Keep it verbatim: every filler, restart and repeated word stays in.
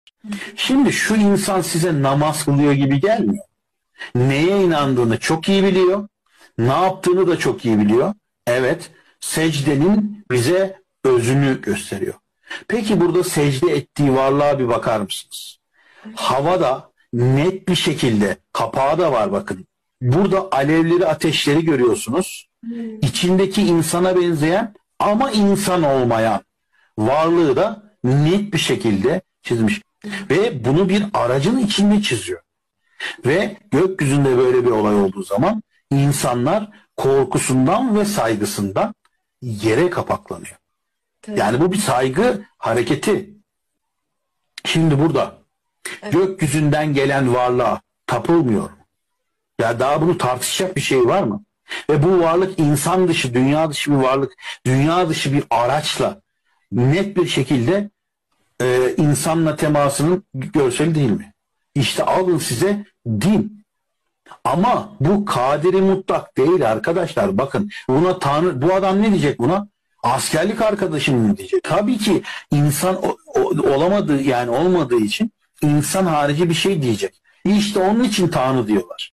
Şimdi şu insan size namaz kılıyor gibi gelmiyor. Neye inandığını çok iyi biliyor. Ne yaptığını da çok iyi biliyor. Evet, secdenin bize özünü gösteriyor. Peki burada secde ettiği varlığa bir bakar mısınız? Havada net bir şekilde, kapağı da var bakın. Burada alevleri, ateşleri görüyorsunuz. İçindeki insana benzeyen ama insan olmayan varlığı da net bir şekilde çizmiş. Ve bunu bir aracın içinde çiziyor. Ve gökyüzünde böyle bir olay olduğu zaman insanlar korkusundan ve saygısından yere kapaklanıyor. Tabii. Yani bu bir saygı hareketi. Şimdi burada Evet. gökyüzünden gelen varlığa tapılmıyor. Ya daha bunu tartışacak bir şey var mı? Ve bu varlık insan dışı, dünya dışı bir varlık, dünya dışı bir araçla net bir şekilde e, insanla temasının görseli değil mi? İşte alın size din. Ama bu kaderi mutlak değil arkadaşlar. Bakın buna Tanrı, bu adam ne diyecek buna? Askerlik arkadaşım mı diyecek? Tabii ki insan o, o, olamadığı yani olmadığı için insan harici bir şey diyecek. İşte onun için Tanrı diyorlar.